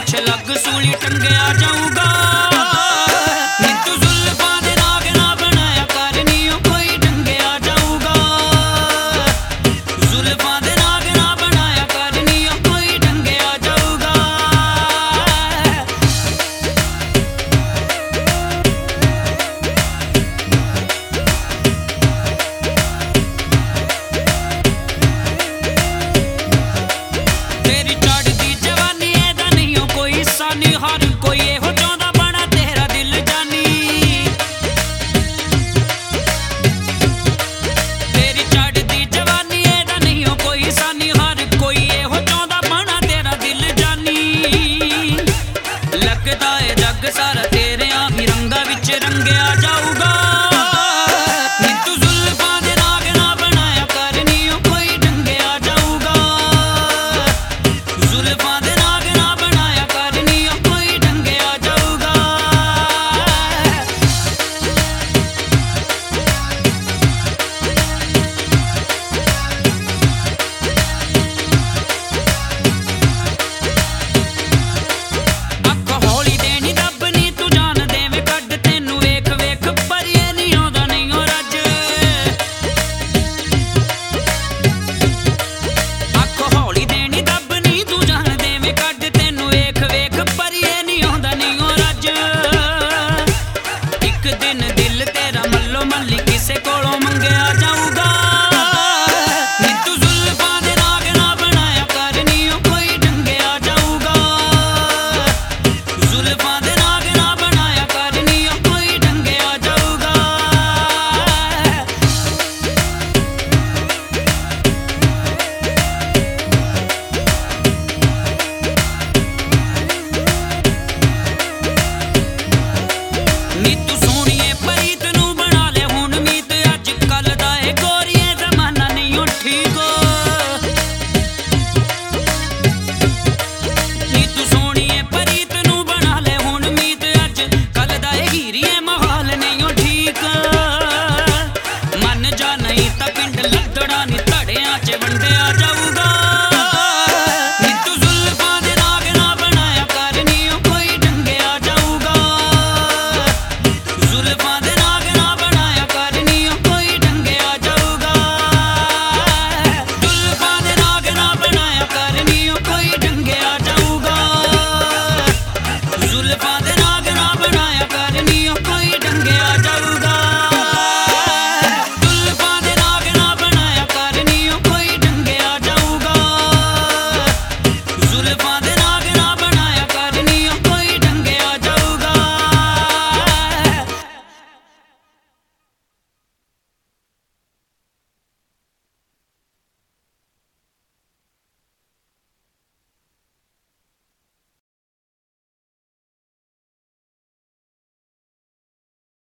कुछ लग सूली टंगया जाऊगा। नी तू जुल्फां दे नाग ना बनाया कर नी ओ कोई टंगया जाऊगा। जुल्फां दे नाग ना बनाया कर नी ओ कोई टंगया जाऊगा। तेरी चढ़दी जवानी एदा नहीं हो कोई सानी, हर कोई एहो चाहंदा बना तेरा दिल जानी। तेरी चढ़दी जवानी एदा नहीं हो कोई सानी, हर कोई एहो चाहंदा बना तेरा दिल जानी। लगदा है जग सारा